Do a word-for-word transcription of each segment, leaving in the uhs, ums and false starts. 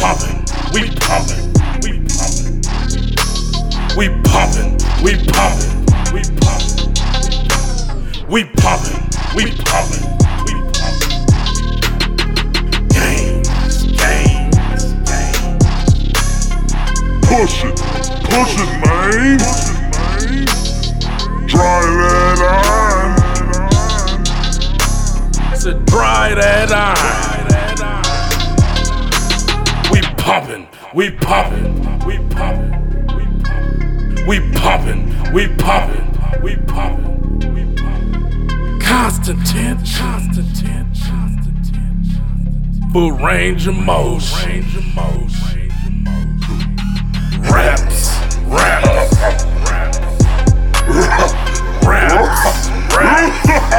pumping, we pumping, we pumping. We pumping, we pumping, we pumping. We pumping, we pumping, we pumping. Games, games, games. Push it, push it, man. Dry that iron. It's a dry that iron. We pumping, we pumping, we pumping. We pumping, we pumping, we pumping, we pumping. Constant tension, constant tension, constant tension. Full range of motion, range of motion. Raps, raps, raps, raps, raps.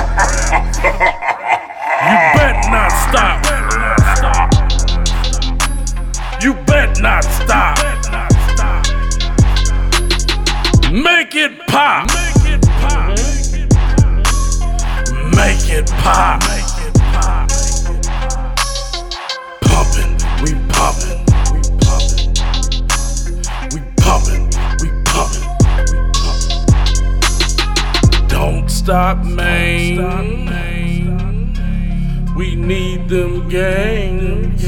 You bet not stop. You bet not stop. Make it pop. Make it pop. Make it pop. Make it pop. Pumping, we pumping, we pumping. We pumping, we pumping, we pumping. Don't stop, man. We need them gangs.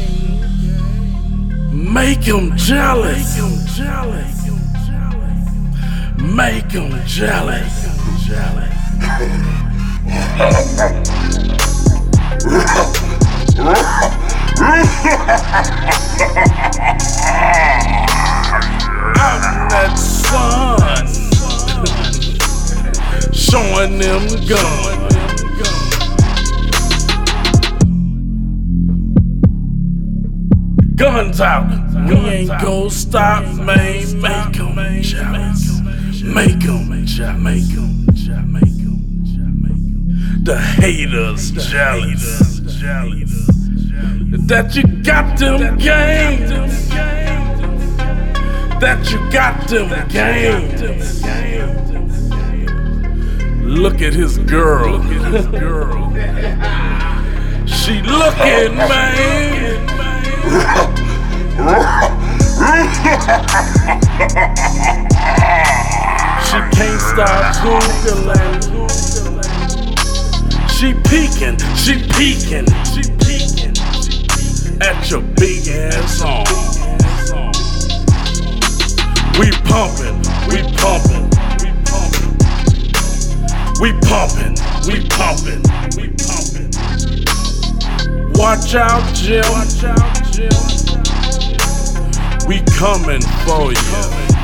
Make them jealous. Make them jealous. Make them jealous. Jealous. Out in that sun, showing them guns. Guns out. We ain't gon' stop, man. Make them jealous. Make them jealous. Make them jealous. The haters jealous. Jealous. That you got them games. That you got them games. Look at his girl. Look at his girl. She looking, man. She can't stop Googling. She peeking, she peeking, she peeking at your big ass arm. We pumping, we pumping, we pumping. We pumping, we pumping, we pumping. Watch out, Jim. Watch out, Jim. We coming for you.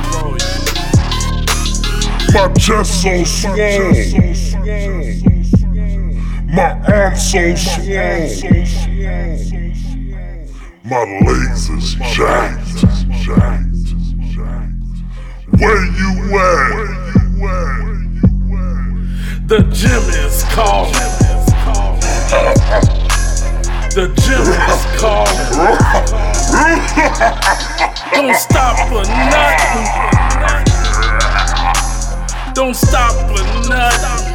My chest so swole, my arms so swole, my legs is jacked. Where you at? The gym is calling. The gym is calling. Don't stop for nothing. Don't stop for nothing.